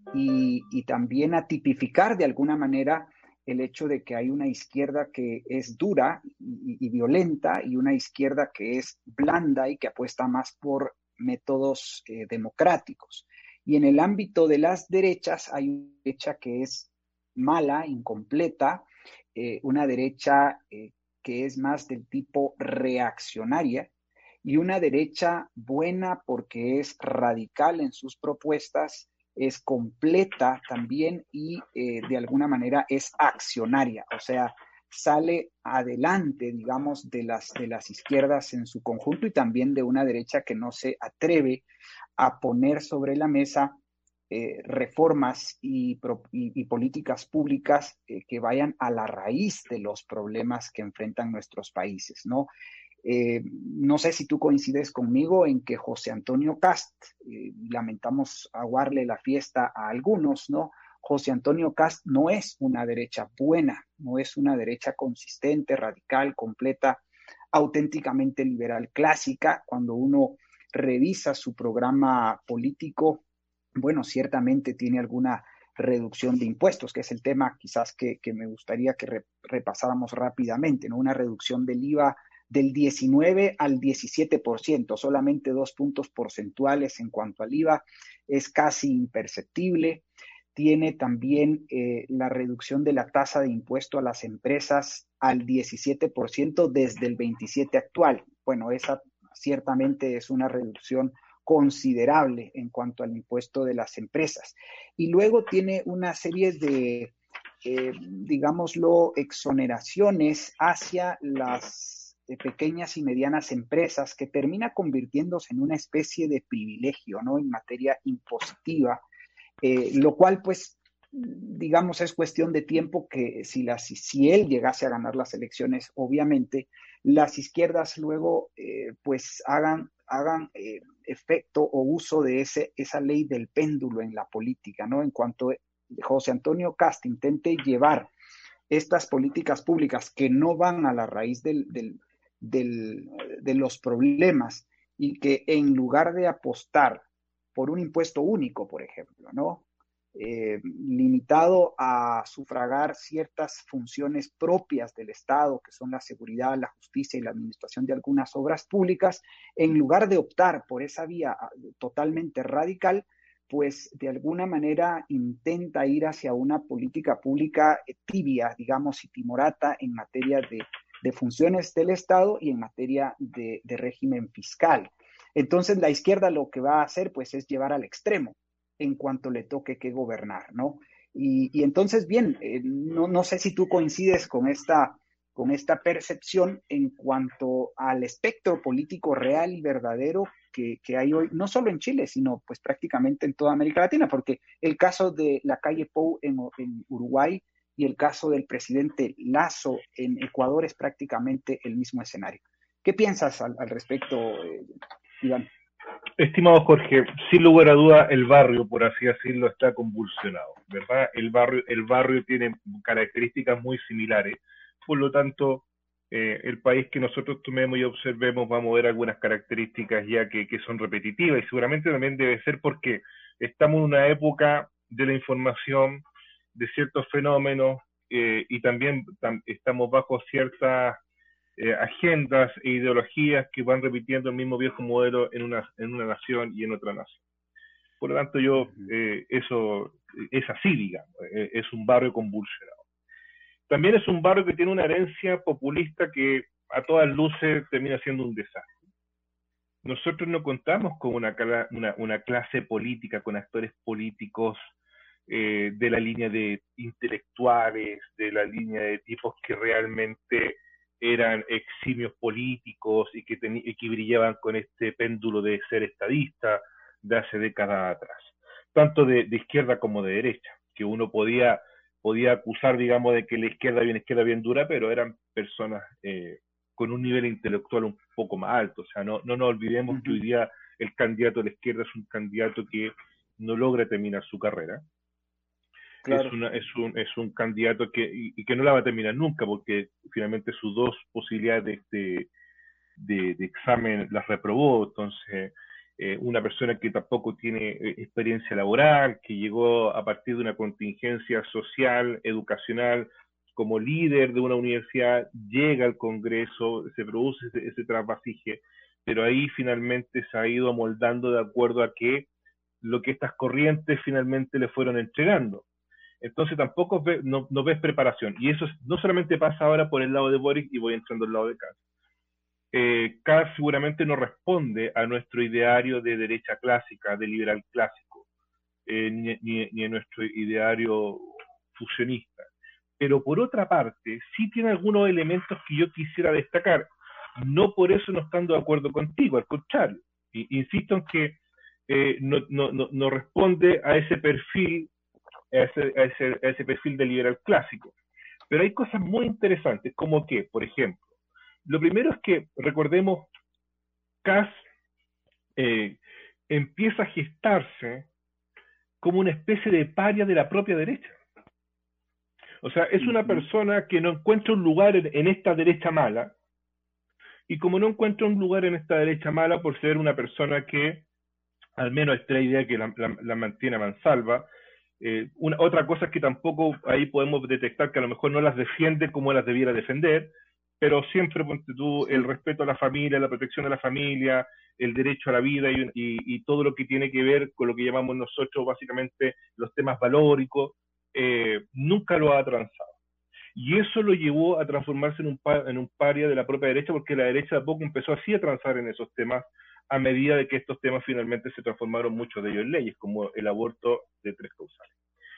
y, y también a tipificar de alguna manera el hecho de que hay una izquierda que es dura y, y violenta y una izquierda que es blanda y que apuesta más por métodos eh, democráticos. Y en el ámbito de las derechas hay una derecha que es mala, incompleta, eh, una derecha eh, que es más del tipo reaccionaria y una derecha buena porque es radical en sus propuestas, es completa también y eh, de alguna manera es accionaria, o sea, sale adelante, digamos, de las, de las izquierdas en su conjunto y también de una derecha que no se atreve a poner sobre la mesa eh, reformas y, y, y, políticas públicas eh, que vayan a la raíz de los problemas que enfrentan nuestros países, ¿no? Eh, no sé si tú coincides conmigo en que José Antonio Kast, eh, lamentamos aguarle la fiesta a algunos, ¿no? José Antonio Kast no es una derecha buena, no es una derecha consistente, radical, completa, auténticamente liberal, clásica. Cuando uno revisa su programa político, bueno, ciertamente tiene alguna reducción de impuestos, que es el tema quizás que, que me gustaría que re, repasáramos rápidamente, ¿no? Una reducción del I V A del diecinueve al diecisiete por ciento, solamente dos puntos porcentuales en cuanto al I V A, es casi imperceptible. Tiene también eh, la reducción de la tasa de impuesto a las empresas al diecisiete por ciento desde el veintisiete por ciento actual. Bueno, esa ciertamente es una reducción considerable en cuanto al impuesto de las empresas. Y luego tiene una serie de, eh, digámoslo, exoneraciones hacia las de pequeñas y medianas empresas que termina convirtiéndose en una especie de privilegio, ¿no? En materia impositiva, eh, lo cual, pues, digamos, es cuestión de tiempo que si, las, si él llegase a ganar las elecciones, obviamente, las izquierdas luego, eh, pues, hagan, hagan eh, efecto o uso de ese, esa ley del péndulo en la política, ¿no? En cuanto José Antonio Kast intente llevar estas políticas públicas que no van a la raíz del, del, del, de los problemas y que en lugar de apostar por un impuesto único, por ejemplo, ¿no? Eh, limitado a sufragar ciertas funciones propias del Estado, que son la seguridad, la justicia y la administración de algunas obras públicas, en lugar de optar por esa vía totalmente radical, pues de alguna manera intenta ir hacia una política pública tibia, digamos, y timorata en materia de, de funciones del Estado y en materia de, de régimen fiscal. Entonces la izquierda lo que va a hacer pues es llevar al extremo en cuanto le toque que gobernar, ¿no? Y, y entonces, bien, eh, no, no sé si tú coincides con esta, con esta percepción en cuanto al espectro político real y verdadero que, que hay hoy, no solo en Chile, sino pues prácticamente en toda América Latina, porque el caso de la calle Pou en, en Uruguay y el caso del presidente Lasso en Ecuador es prácticamente el mismo escenario. ¿Qué piensas al, al respecto, eh, Iván? Estimado Jorge, sin lugar a duda el barrio, por así decirlo, está convulsionado, ¿verdad? El barrio, el barrio tiene características muy similares, por lo tanto, eh, el país que nosotros tomemos y observemos vamos a ver algunas características ya que, que son repetitivas, y seguramente también debe ser porque estamos en una época de la información, de ciertos fenómenos, eh, y también tam, estamos bajo ciertas eh, agendas e ideologías que van repitiendo el mismo viejo modelo en una, en una nación y en otra nación. Por lo tanto, yo, eh, eso es así, digamos, eh, es un barrio convulsionado. También es un barrio que tiene una herencia populista que a todas luces termina siendo un desastre. Nosotros no contamos con una, una, una clase política, con actores políticos eh, de la línea de intelectuales, de la línea de tipos que realmente eran eximios políticos y que, y que brillaban con este péndulo de ser estadista de hace décadas atrás, tanto de, de izquierda como de derecha, que uno podía, podía acusar, digamos, de que la izquierda bien izquierda bien dura, pero eran personas eh, con un nivel intelectual un poco más alto. O sea, no, no nos olvidemos uh-huh. que hoy día el candidato de la izquierda es un candidato que no logra terminar su carrera. Claro. Es, una, es, un, es un candidato que, y, y que no la va a terminar nunca, porque finalmente sus dos posibilidades de, de, de examen las reprobó. Entonces, eh, una persona que tampoco tiene experiencia laboral, que llegó a partir de una contingencia social, educacional, como líder de una universidad, llega al Congreso, se produce ese, ese trasvasije, pero ahí finalmente se ha ido amoldando de acuerdo a que lo que estas corrientes finalmente le fueron entregando. Entonces tampoco ve, no, no ves preparación. Y eso no solamente pasa ahora por el lado de Boric y voy entrando al lado de Kast. Eh, Kast seguramente no responde a nuestro ideario de derecha clásica, de liberal clásico, eh, ni, ni, ni a nuestro ideario fusionista. Pero por otra parte, sí tiene algunos elementos que yo quisiera destacar. No por eso no estando de acuerdo contigo, al contrario. Y, insisto en que eh, no, no, no, no responde a ese perfil A ese, a, ese, a ese perfil de liberal clásico. Pero hay cosas muy interesantes, como que, por ejemplo, lo primero es que, recordemos, Kast eh, empieza a gestarse como una especie de paria de la propia derecha. O sea, es una persona que no encuentra un lugar en, en esta derecha mala, y como no encuentra un lugar en esta derecha mala por ser una persona que, al menos esta idea que la, la, la mantiene a mansalva, Eh, una, otra cosa es que tampoco ahí podemos detectar que a lo mejor no las defiende como las debiera defender, pero siempre ponte tú el respeto a la familia, la protección de la familia, el derecho a la vida y, y, y todo lo que tiene que ver con lo que llamamos nosotros básicamente los temas valóricos, eh, nunca lo ha transado. Y eso lo llevó a transformarse en un, en un paria de la propia derecha, porque la derecha de a poco empezó así a transar en esos temas a medida de que estos temas finalmente se transformaron muchos de ellos en leyes, como el aborto de tres causales.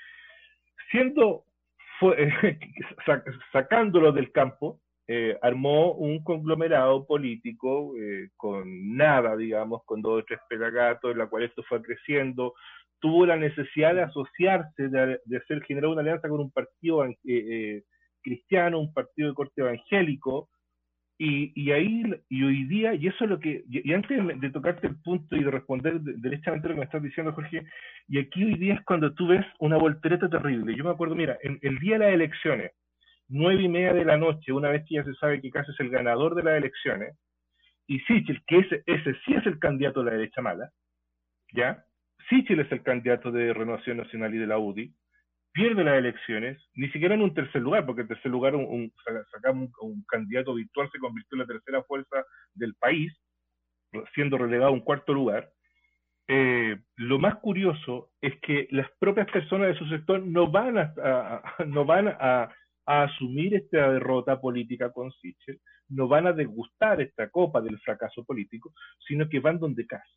Siendo, fue, eh, sac, sacándolo del campo, eh, armó un conglomerado político eh, con nada, digamos, con dos o tres pelagatos, en la cual esto fue creciendo, tuvo la necesidad de asociarse, de, de hacer, generar una alianza con un partido eh, eh, cristiano, un partido de corte evangélico, Y, y ahí, y hoy día, y eso es lo que, y, y antes de, de tocarte el punto y de responder de, derechamente lo que me estás diciendo, Jorge, y aquí hoy día es cuando tú ves una voltereta terrible. Yo me acuerdo, mira, en, el día de las elecciones, nueve y media de la noche, una vez que ya se sabe que Kast es el ganador de las elecciones, y Sichel, que ese, ese sí es el candidato de la derecha mala, ¿ya? Sichel es el candidato de Renovación Nacional y de la U D I, pierde las elecciones, ni siquiera en un tercer lugar, porque en tercer lugar un, un, sacamos un, un candidato virtual, se convirtió en la tercera fuerza del país, siendo relegado a un cuarto lugar. Eh, lo más curioso es que las propias personas de su sector no van a, a, no van a, a asumir esta derrota política con Sichel, no van a degustar esta copa del fracaso político, sino que van donde Kast.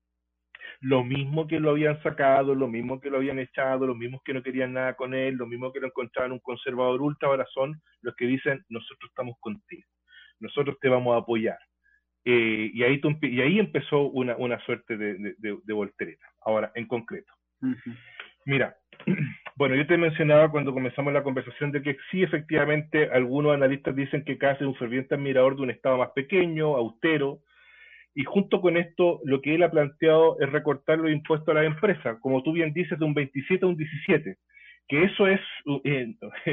Lo mismo que lo habían sacado, lo mismo que lo habían echado, los mismos que no querían nada con él, lo mismo que lo encontraban un conservador ultra, ahora son los que dicen, nosotros estamos contigo, nosotros te vamos a apoyar. Eh, y, ahí, y ahí empezó una, una suerte de, de, de voltereta. Ahora, en concreto. Uh-huh. Mira, Bueno, yo te mencionaba cuando comenzamos la conversación de que sí, efectivamente, algunos analistas dicen que Kast es un ferviente admirador de un Estado más pequeño, austero, y junto con esto, lo que él ha planteado es recortar los impuestos a las empresas, como tú bien dices, de un veintisiete a un diecisiete, que eso es, eh,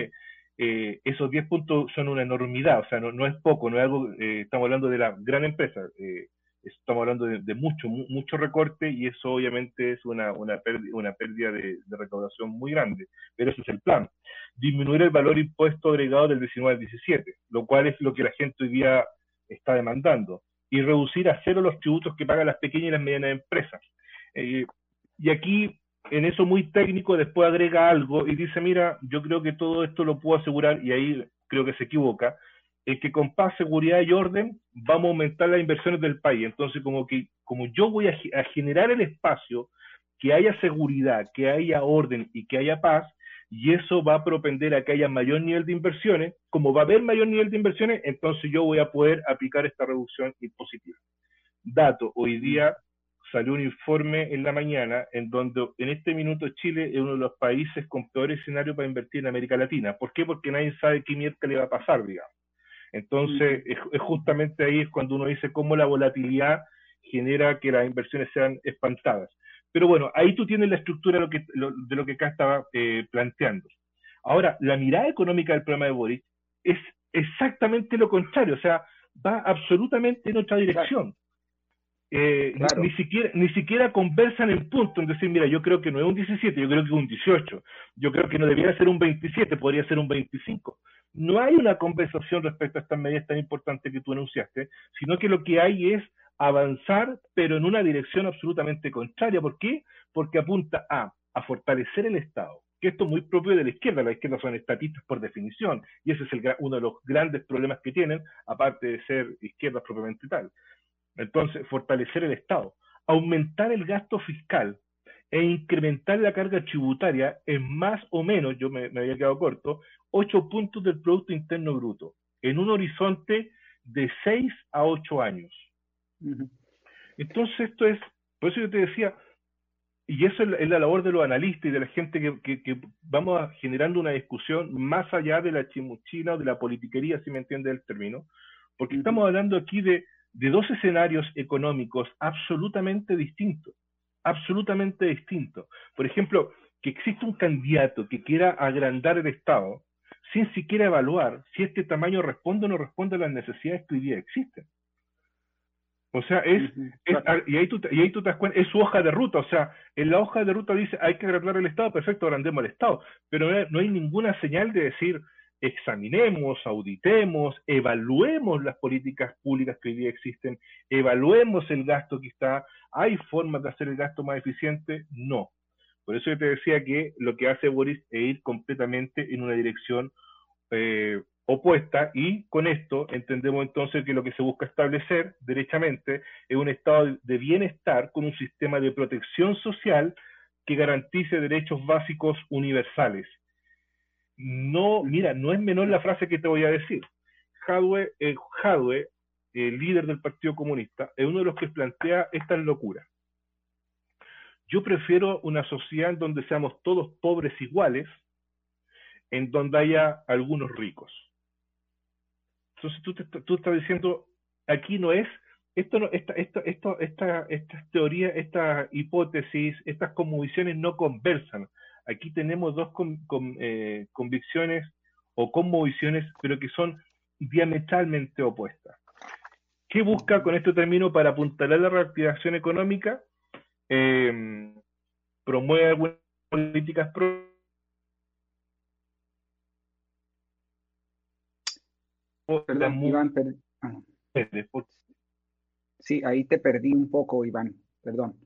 eh, esos diez puntos son una enormidad, o sea, no, no es poco, no es algo, eh, estamos hablando de la gran empresa, eh, estamos hablando de, de mucho, mu mucho recorte, y eso obviamente es una, una pérdida, una pérdida de, de recaudación muy grande, pero ese es el plan. Disminuir el valor impuesto agregado del diecinueve al diecisiete, lo cual es lo que la gente hoy día está demandando, y reducir a cero los tributos que pagan las pequeñas y las medianas empresas. Eh, y aquí, en eso muy técnico, después agrega algo y dice, mira, yo creo que todo esto lo puedo asegurar, y ahí creo que se equivoca, es que con paz, seguridad y orden vamos a aumentar las inversiones del país. Entonces, como que como yo voy a, a generar el espacio, que haya seguridad, que haya orden y que haya paz, y eso va a propender a que haya mayor nivel de inversiones. Como va a haber mayor nivel de inversiones, entonces yo voy a poder aplicar esta reducción impositiva. Dato, hoy día salió un informe en la mañana en donde en este minuto Chile es uno de los países con peor escenario para invertir en América Latina. ¿Por qué? Porque nadie sabe qué mierda le va a pasar, digamos. Entonces, es, es justamente ahí es cuando uno dice cómo la volatilidad genera que las inversiones sean espantadas. Pero bueno, ahí tú tienes la estructura de lo que, lo, de lo que acá estaba eh, planteando. Ahora, la mirada económica del programa de Boric es exactamente lo contrario, o sea, va absolutamente en otra dirección. Eh, claro. ni, ni, siquiera, ni siquiera conversan en punto en decir, mira, yo creo que no es un diecisiete, yo creo que es un dieciocho, yo creo que no debería ser un veintisiete, podría ser un veinticinco. No hay una conversación respecto a estas medidas tan importantes que tú anunciaste, sino que lo que hay es avanzar, pero en una dirección absolutamente contraria. ¿Por qué? Porque apunta a, a fortalecer el Estado, que esto es muy propio de la izquierda. La izquierda son estatistas por definición, y ese es el, uno de los grandes problemas que tienen, aparte de ser izquierdas propiamente tal. Entonces, fortalecer el Estado, aumentar el gasto fiscal e incrementar la carga tributaria en más o menos, yo me, me había quedado corto, ocho puntos del Producto Interno Bruto, en un horizonte de seis a ocho años. Uh-huh. Entonces, esto es, por eso yo te decía, y eso es la, es la labor de los analistas y de la gente que, que, que vamos a generando una discusión más allá de la chimuchina o de la politiquería, si me entiende el término, porque uh-huh. estamos hablando aquí de de dos escenarios económicos absolutamente distintos, absolutamente distintos. Por ejemplo, que existe un candidato que quiera agrandar el Estado sin siquiera evaluar si este tamaño responde o no responde a las necesidades que hoy día existen. O sea, es, uh-huh. es y, ahí tú, y ahí tú te das cuenta, es su hoja de ruta. O sea, en la hoja de ruta dice, hay que agrandar el Estado, perfecto, agrandemos el Estado. Pero no hay, no hay ninguna señal de decir, examinemos, auditemos, evaluemos las políticas públicas que hoy día existen, evaluemos el gasto que está. ¿Hay formas de hacer el gasto más eficiente? No. Por eso yo te decía que lo que hace Boric es ir completamente en una dirección eh, opuesta, y con esto entendemos entonces que lo que se busca establecer derechamente es un estado de bienestar con un sistema de protección social que garantice derechos básicos universales. No, mira, no es menor la frase que te voy a decir. Jadwe, eh, Jadwe, el líder del Partido Comunista, es uno de los que plantea estas locuras. Yo prefiero una sociedad en donde seamos todos pobres iguales, en donde haya algunos ricos. Entonces tú, te, tú estás diciendo, aquí no es, esto no, esta, esto, esto, esta, estas teorías, estas hipótesis, estas conmovisiones no conversan. Aquí tenemos dos con, con, eh, convicciones o conmovisiones, pero que son diametralmente opuestas. ¿Qué busca con este término para apuntalar la reactivación económica? Eh, promueve algunas políticas pro Perdón, Iván, per... ah. Sí, ahí te perdí un poco, Iván, perdón.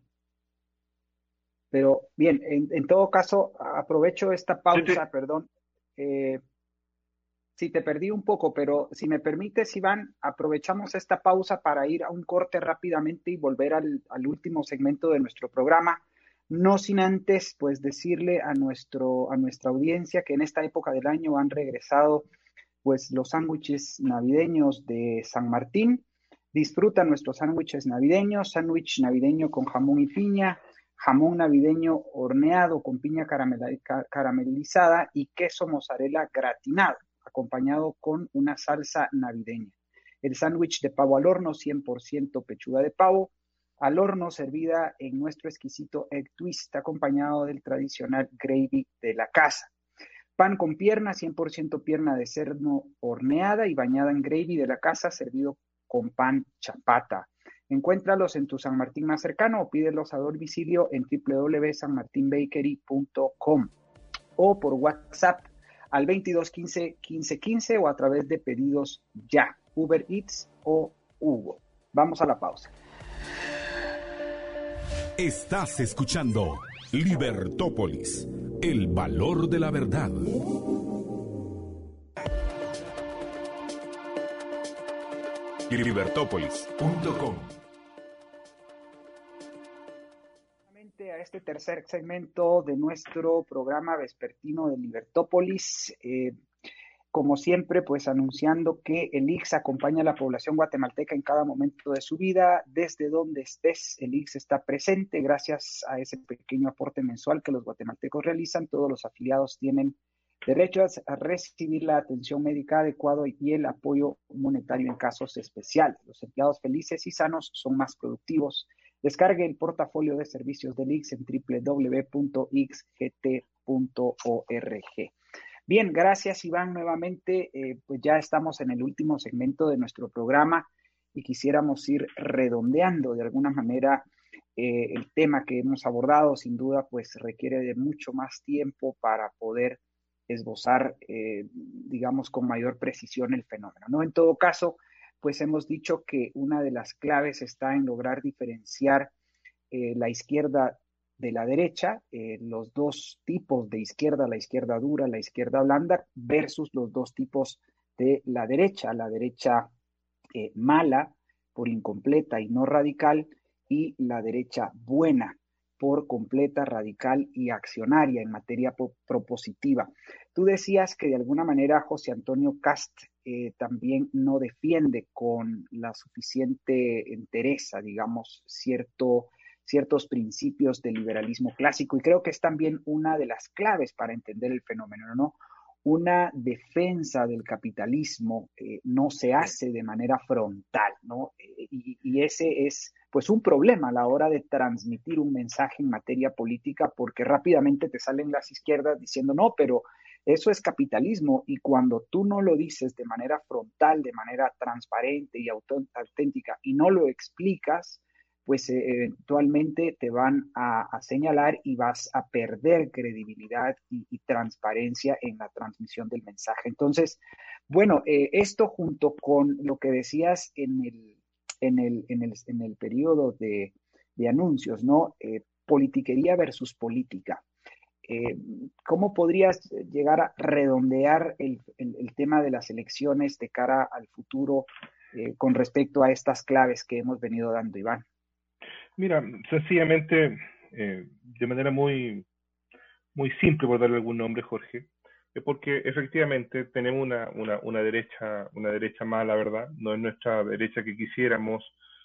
Pero bien, en, en todo caso, aprovecho esta pausa, sí, sí. perdón. Eh, sí, te perdí un poco, pero si me permites, Iván, aprovechamos esta pausa para ir a un corte rápidamente y volver al, al último segmento de nuestro programa. No sin antes, pues, decirle a, nuestro, a nuestra audiencia que en esta época del año han regresado, pues, los sándwiches navideños de San Martín. Disfruta nuestros sándwiches navideños, sándwich navideño con jamón y piña, jamón navideño horneado con piña caramelizada y queso mozzarella gratinado, acompañado con una salsa navideña. El sándwich de pavo al horno, cien por ciento pechuga de pavo, al horno servida en nuestro exquisito egg twist, acompañado del tradicional gravy de la casa. Pan con pierna, cien por ciento pierna de cerdo horneada y bañada en gravy de la casa, servido con pan chapata. Encuéntralos en tu San Martín más cercano o pídelos a domicilio en doble u doble u doble u punto san martin bakery punto com o por WhatsApp al veintidós quince quince quince o a través de pedidos ya, Uber Eats o Hugo. Vamos a la pausa. Estás escuchando Libertópolis, el valor de la verdad. Libertópolis punto com. A este tercer segmento de nuestro programa vespertino de Libertópolis, eh, como siempre, pues anunciando que el I X S acompaña a la población guatemalteca en cada momento de su vida, desde donde estés, el I X S está presente gracias a ese pequeño aporte mensual que los guatemaltecos realizan. Todos los afiliados tienen derecho a recibir la atención médica adecuada y el apoyo monetario en casos especiales. Los empleados felices y sanos son más productivos. Descargue el portafolio de servicios del I X S en doble u doble u doble u punto i x g t punto org. Bien, gracias Iván nuevamente. Eh, pues ya estamos en el último segmento de nuestro programa y quisiéramos ir redondeando de alguna manera eh, el tema que hemos abordado. Sin duda, pues requiere de mucho más tiempo para poder esbozar, eh, digamos, con mayor precisión el fenómeno, ¿no? En todo caso, pues hemos dicho que una de las claves está en lograr diferenciar eh, la izquierda de la derecha, eh, los dos tipos de izquierda, la izquierda dura, la izquierda blanda, versus los dos tipos de la derecha, la derecha eh, mala por incompleta y no radical, y la derecha buena por completa, radical y accionaria en materia propositiva. Tú decías que de alguna manera José Antonio Cast eh, también no defiende con la suficiente entereza, digamos, cierto, ciertos principios del liberalismo clásico, y creo que es también una de las claves para entender el fenómeno, ¿no? Una defensa del capitalismo eh, no se hace de manera frontal, ¿no? Eh, y, y ese es, pues, un problema a la hora de transmitir un mensaje en materia política, porque rápidamente te salen las izquierdas diciendo, no, pero eso es capitalismo, y cuando tú no lo dices de manera frontal, de manera transparente y auténtica, y no lo explicas, pues eh, eventualmente te van a, a señalar y vas a perder credibilidad y, y transparencia en la transmisión del mensaje. Entonces, bueno, eh, esto junto con lo que decías en el, en el, en el, en el periodo de, de anuncios, ¿no? Eh, politiquería versus política. Eh, ¿Cómo podrías llegar a redondear el, el, el tema de las elecciones de cara al futuro eh, con respecto a estas claves que hemos venido dando, Iván? Mira, sencillamente, eh, de manera muy, muy simple, por darle algún nombre, Jorge, es porque efectivamente tenemos una, una, una derecha, una derecha mala, ¿verdad? No es nuestra derecha que quisiéramos,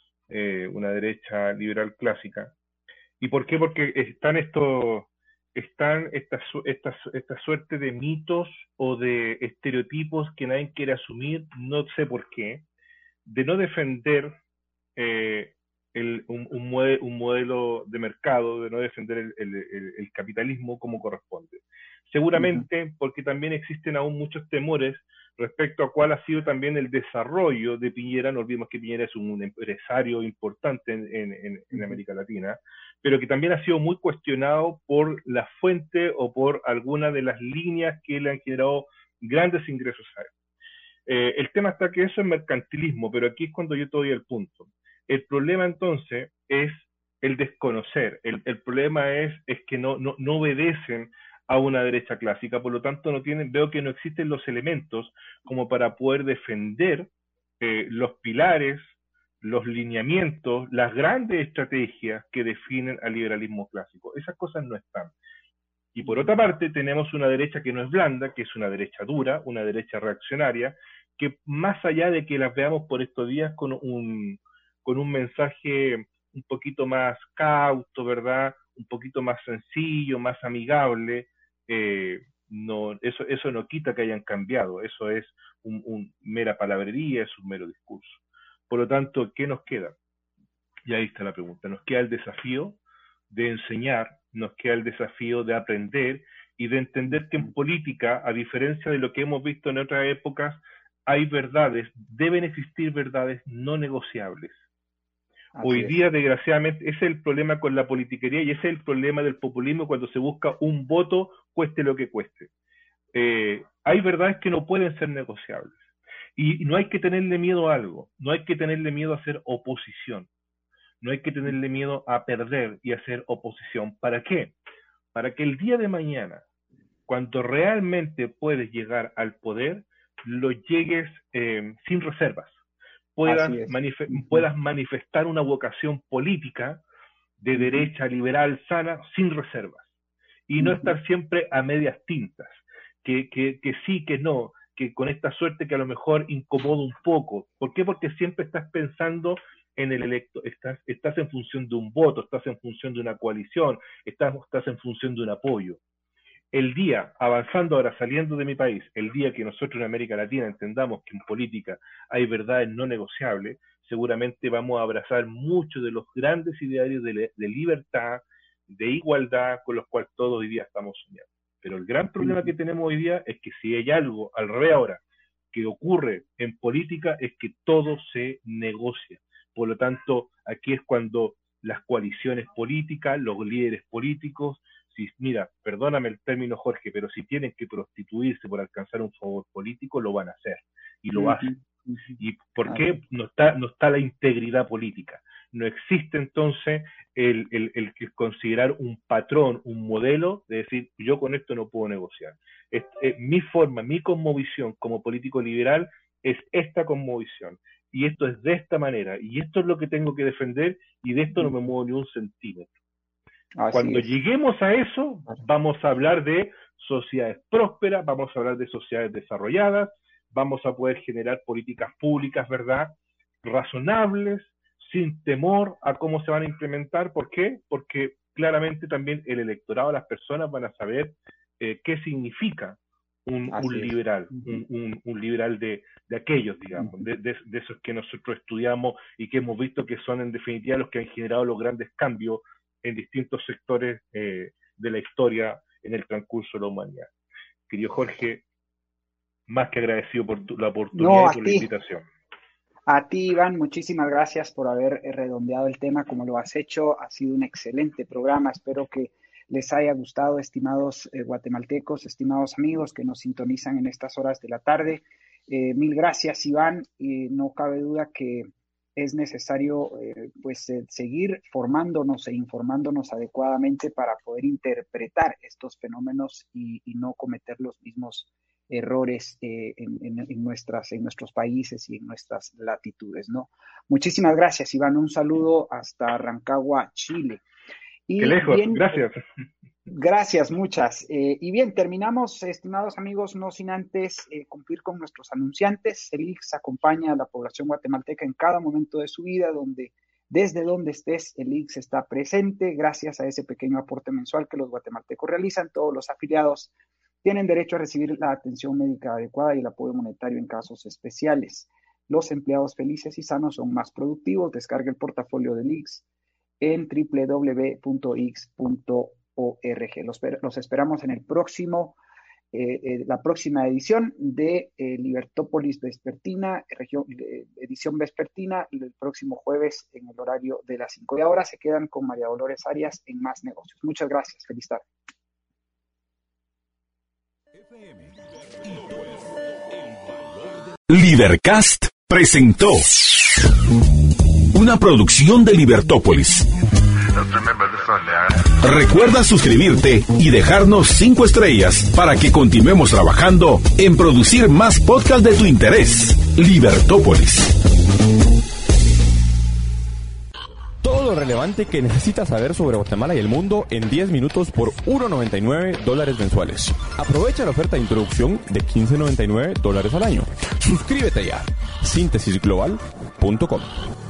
eh, una derecha liberal clásica. ¿Y por qué? Porque están estos, están esta, esta, esta suerte de mitos o de estereotipos que nadie quiere asumir, no sé por qué, de no defender eh, El, un, un, modelo, un modelo de mercado, de no defender el, el, el, el capitalismo como corresponde. Seguramente uh-huh. porque también existen aún muchos temores respecto a cuál ha sido también el desarrollo de Piñera. No olvidemos que Piñera es un, un empresario importante en, en, en, en América Latina, pero que también ha sido muy cuestionado por la fuente o por alguna de las líneas que le han generado grandes ingresos a él. Eh, el tema está que eso es mercantilismo, pero aquí es cuando yo te doy el punto. El problema entonces es el desconocer, el, el problema es, es que no, no, no obedecen a una derecha clásica, por lo tanto no tienen, veo que no existen los elementos como para poder defender eh, los pilares, los lineamientos, las grandes estrategias que definen al liberalismo clásico. Esas cosas no están. Y por otra parte tenemos una derecha que no es blanda, que es una derecha dura, una derecha reaccionaria, que más allá de que las veamos por estos días con un... con un mensaje un poquito más cauto, ¿verdad? un poquito más sencillo, más amigable, eh, no, eso, eso no quita que hayan cambiado, eso es un, un mera palabrería, es un mero discurso. Por lo tanto, ¿qué nos queda? Y ahí está la pregunta. Nos queda el desafío de enseñar, nos queda el desafío de aprender y de entender que en política, a diferencia de lo que hemos visto en otras épocas, hay verdades, deben existir verdades no negociables. Así Hoy es. día, desgraciadamente, ese es el problema con la politiquería y ese es el problema del populismo cuando se busca un voto, cueste lo que cueste. Eh, hay verdades que no pueden ser negociables. Y no hay que tenerle miedo a algo, no hay que tenerle miedo a hacer oposición, no hay que tenerle miedo a perder y a hacer oposición. ¿Para qué? Para que el día de mañana, cuando realmente puedes llegar al poder, lo llegues eh, sin reservas. Puedas, manif- puedas manifestar una vocación política de derecha, liberal, sana, sin reservas. Y no estar siempre a medias tintas, que, que, que sí, que no, que con esta suerte que a lo mejor incomoda un poco. ¿Por qué? Porque siempre estás pensando en el electo, estás, estás en función de un voto, estás en función de una coalición, estás, estás en función de un apoyo. El día, avanzando ahora, saliendo de mi país, el día que nosotros en América Latina entendamos que en política hay verdades no negociables, seguramente vamos a abrazar muchos de los grandes idearios de, de libertad, de igualdad, con los cuales todos hoy día estamos soñando. Pero el gran problema que tenemos hoy día es que si hay algo, al revés ahora, que ocurre en política, es que todo se negocia. Por lo tanto, aquí es cuando las coaliciones políticas, los líderes políticos, si, mira, perdóname el término, Jorge, pero si tienen que prostituirse por alcanzar un favor político, lo van a hacer, y lo hacen. ¿Y por qué? No está, no está la integridad política. No existe entonces el, el, el, el considerar un patrón, un modelo, de decir, yo con esto no puedo negociar. Es, es, mi forma, mi cosmovisión como político liberal es esta cosmovisión. Y esto es de esta manera, y esto es lo que tengo que defender, y de esto no me muevo ni un centímetro. Así Cuando es. lleguemos a eso, vamos a hablar de sociedades prósperas, vamos a hablar de sociedades desarrolladas, vamos a poder generar políticas públicas, ¿verdad?, razonables, sin temor a cómo se van a implementar. ¿Por qué? Porque claramente también el electorado, las personas van a saber eh, qué significa un, un liberal, un, un, un liberal de, de aquellos, digamos, de, de, de esos que nosotros estudiamos y que hemos visto que son en definitiva los que han generado los grandes cambios en distintos sectores eh, de la historia en el transcurso de la humanidad. Querido Jorge, más que agradecido por tu, la oportunidad no, y por ti. la invitación. A ti, Iván, muchísimas gracias por haber redondeado el tema como lo has hecho. Ha sido un excelente programa. Espero que les haya gustado, estimados eh, guatemaltecos, estimados amigos que nos sintonizan en estas horas de la tarde. Eh, mil gracias, Iván. Y no cabe duda que es necesario eh, pues, eh, seguir formándonos e informándonos adecuadamente para poder interpretar estos fenómenos y, y no cometer los mismos errores eh, en, en, en, nuestras, en nuestros países y en nuestras latitudes, ¿no? Muchísimas gracias, Iván. Un saludo hasta Rancagua, Chile. Y Qué lejos, bien, gracias. Gracias, muchas. Eh, y bien, terminamos, estimados amigos, no sin antes eh, cumplir con nuestros anunciantes. El I C S acompaña a la población guatemalteca en cada momento de su vida, donde desde donde estés, el I C S está presente. Gracias a ese pequeño aporte mensual que los guatemaltecos realizan, todos los afiliados tienen derecho a recibir la atención médica adecuada y el apoyo monetario en casos especiales. Los empleados felices y sanos son más productivos. Descarga el portafolio del I C S en doble u doble u doble u punto i c s punto org. Los, los esperamos en el próximo, eh, eh, la próxima edición de eh, Libertópolis Vespertina, región, eh, edición vespertina, el próximo jueves en el horario de las cinco. Y ahora se quedan con María Dolores Arias en Más Negocios. Muchas gracias. Feliz tarde. Libercast presentó una producción de Libertópolis. Recuerda suscribirte y dejarnos cinco estrellas para que continuemos trabajando en producir más podcasts de tu interés. Libertópolis. Todo lo relevante que necesitas saber sobre Guatemala y el mundo en diez minutos por uno noventa y nueve dólares mensuales. Aprovecha la oferta de introducción de quince noventa y nueve dólares al año. Suscríbete ya. síntesis global punto com